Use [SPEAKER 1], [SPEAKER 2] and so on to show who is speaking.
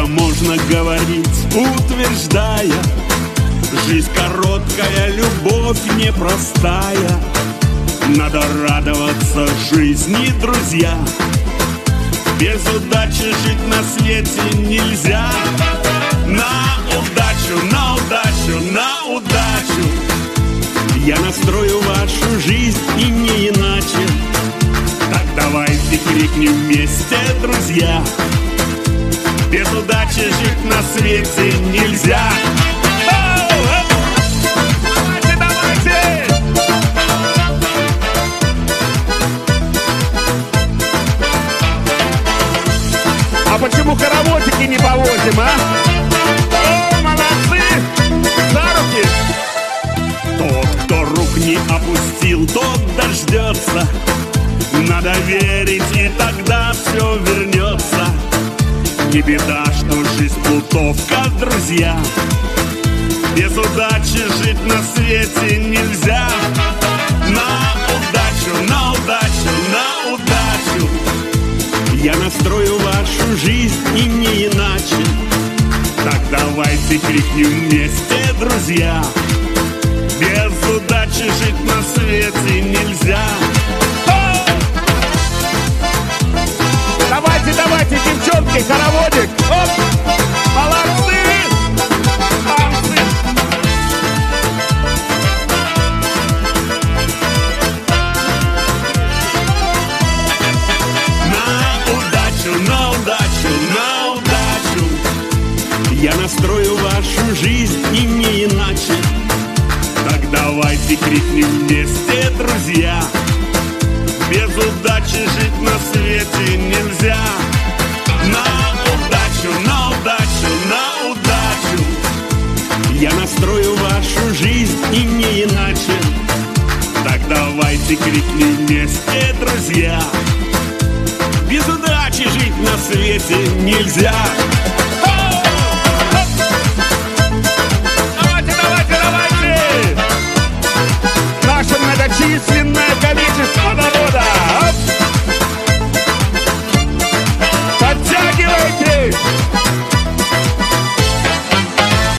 [SPEAKER 1] можно говорить, утверждая: жизнь короткая, любовь непростая. Надо радоваться жизни, друзья. Без удачи жить на свете нельзя. На удачу, на удачу, на удачу я настрою вашу жизнь и не иначе. Так давайте крикнем вместе, друзья: без удачи жить на свете нельзя. Давайте, давайте! А почему хороводики не повозим, а? О, молодцы! За руки! Тот, кто рук не опустил, тот дождется. Надо верить, и тогда все вернется. Не беда, что жизнь плутовка, друзья. Без удачи жить на свете нельзя. На удачу, на удачу, на удачу я настрою вашу жизнь и не иначе. Так давайте крикнем вместе, друзья: без удачи жить на свете нельзя. Давайте, давайте, девчонки, хороводик! Оп! Молодцы! Танцы! На удачу, на удачу, на удачу я настрою вашу жизнь и не иначе. Так давайте крикнем вместе, друзья: без удачи жить на свете нельзя. На удачу, на удачу, на удачу я настрою вашу жизнь и не иначе. Так давайте крикнем вместе, друзья: без удачи жить на свете нельзя.